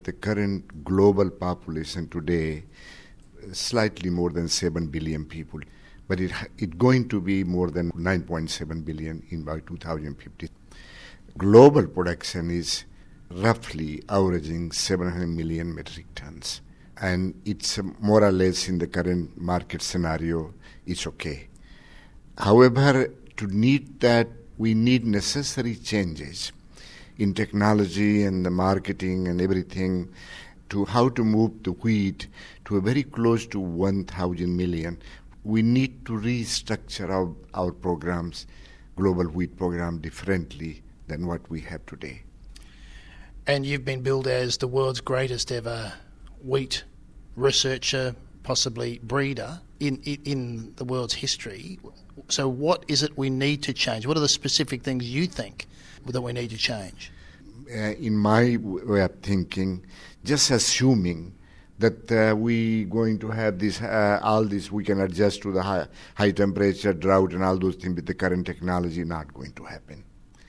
The current global population today is slightly more than 7 billion people, but it's going to be more than 9.7 billion in by 2050. Global production is roughly averaging 700 million metric tons, and it's more or less in the current market scenario, it's okay. However, to meet that, we need necessary changes in technology and the marketing and everything to how to move the wheat to a very close to 1,000 million. We need to restructure our programs, global wheat program, differently than what we have today. And you've been billed as the world's greatest ever wheat researcher, possibly breeder in the world's history. So what is it we need to change? What are the specific things you think that we need to change? In my way of thinking, just assuming that we going to have this, all this, we can adjust to the high temperature, drought, and all those things with the current technology, not going to happen.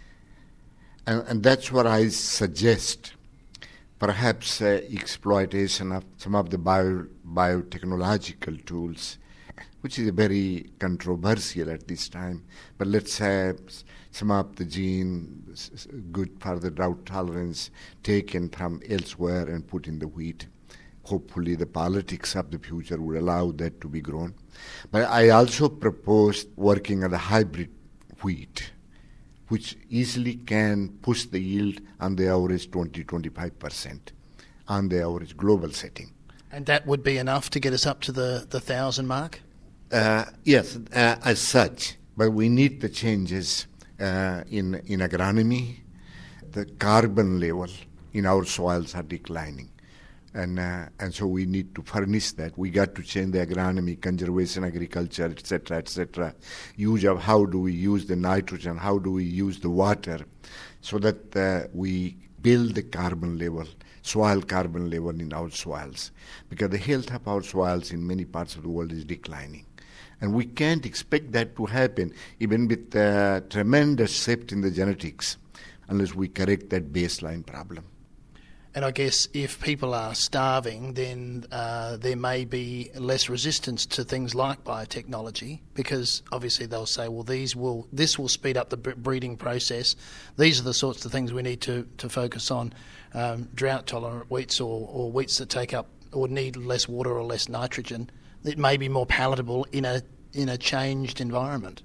And that's what I suggest. Perhaps exploitation of some of the biotechnological tools, which is very controversial at this time. But let's have some of the genes good for the drought tolerance taken from elsewhere and put in the wheat. Hopefully the politics of the future would allow that to be grown. But I also proposed working on a hybrid wheat, which easily can push the yield on the average 20-25% on the average global setting. And that would be enough to get us up to the 1,000 mark? Yes, as such. But we need the changes in agronomy. The carbon level in our soils are declining. And so we need to furnish that. We got to change the agronomy, conservation agriculture, etc. Use of how do we use the nitrogen, how do we use the water, so that we build the carbon level, soil carbon level in our soils. Because the health of our soils in many parts of the world is declining. And we can't expect that to happen, even with tremendous shift in the genetics, unless we correct that baseline problem. And I guess if people are starving, then there may be less resistance to things like biotechnology, because obviously they'll say, well, this will speed up the breeding process. These are the sorts of things we need to focus on. Drought-tolerant wheats or wheats that take up or need less water or less nitrogen. It may be more palatable in a changed environment.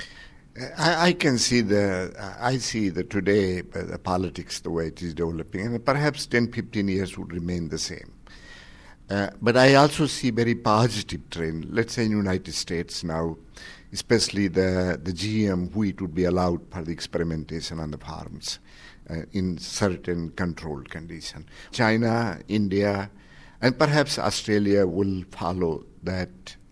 I see that today the politics, the way it is developing, and perhaps 10-15 years would remain the same. But I also see very positive trend. Let's say in the United States now, especially the GM wheat would be allowed for the experimentation on the farms in certain controlled conditions. China, India, and perhaps Australia will follow that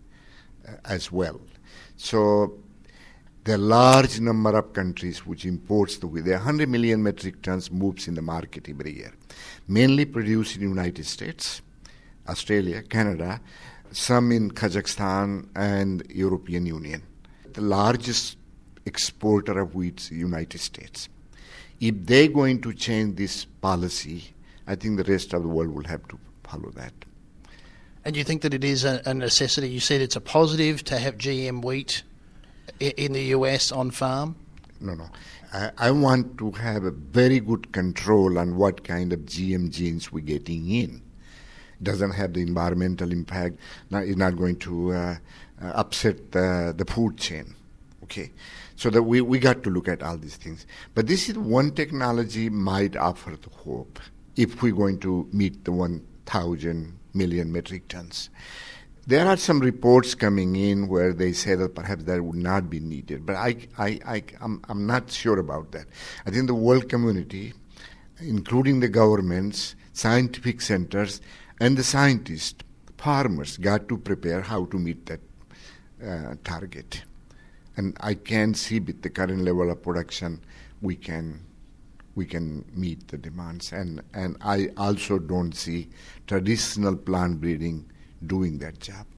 as well. So there are large number of countries which imports the wheat. There are 100 million metric tons moves in the market every year, mainly produced in the United States, Australia, Canada, some in Kazakhstan and European Union. The largest exporter of wheat is the United States. If they're going to change this policy, I think the rest of the world will have to follow that. And you think that it is a necessity? You said it's a positive to have GM wheat in the US on farm? No. I want to have a very good control on what kind of GM genes we're getting in. It doesn't have the environmental impact. It's not going to upset the food chain. Okay, so that we got to look at all these things. But this is one technology might offer the hope if we're going to meet the 1,000 million metric tons. There are some reports coming in where they say that perhaps that would not be needed, but I'm not sure about that. I think the world community, including the governments, scientific centers, and the scientists, farmers, got to prepare how to meet that target. And I can see with the current level of production, we can meet the demands. And I also don't see traditional plant breeding doing that job.